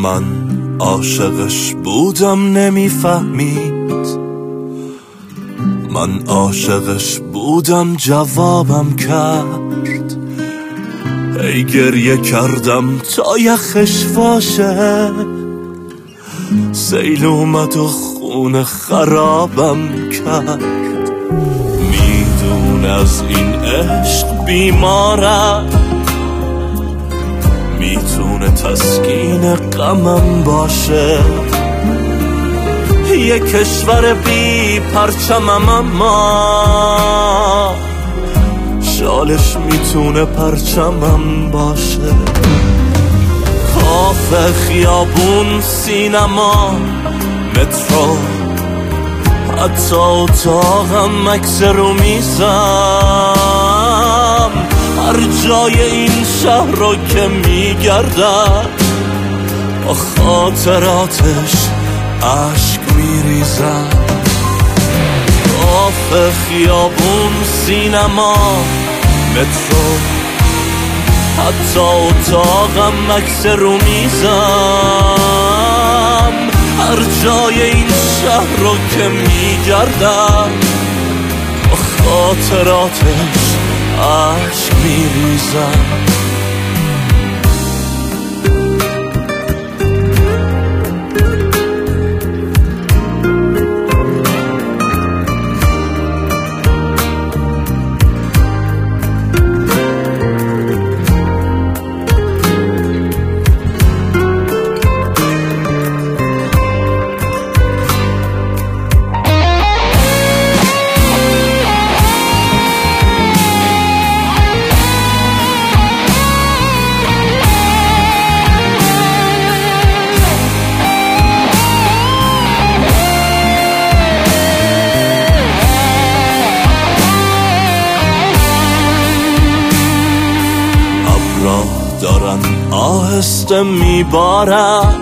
من عاشقش بودم نمیفهمید، من عاشقش بودم جوابم کرد. ای گریه کردم تا یخش واشه، سیل اومد و خونه خرابم کرد. میدون از این عشق بیمارم، میتونه تسکین غمم باشه. یه کشور بی پرچمم اما شالش میتونه پرچمم باشه. کافه، خیابون، سینما، مترو، حتی اتاقم، عکس رو میزم. هر جای این شهر رو که میگردم با خاطراتش عشق میریزم. کافه، خیابون، سینما، مترو، حتی اتاقم، عکس رو میزم. هر جای این شهر رو که میگردم با خاطراتش عشق میریزم. دارن آهسته میبارن،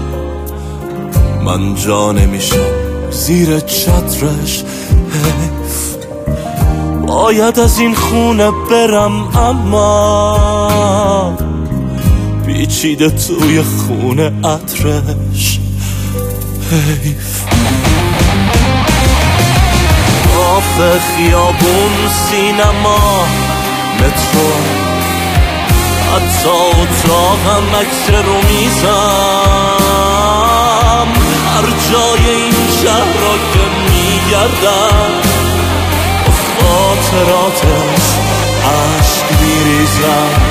من جا نمیشم زیر چترش. حیف باید از این خونه برم، اما پیچیده توی خونه عطرش. حیف کافه، خیابون، سینما، مترو، حتی اتاقم، عکس رو میزم. هر جای این شهر را که میگردم با خاطراتش عشق میریزم.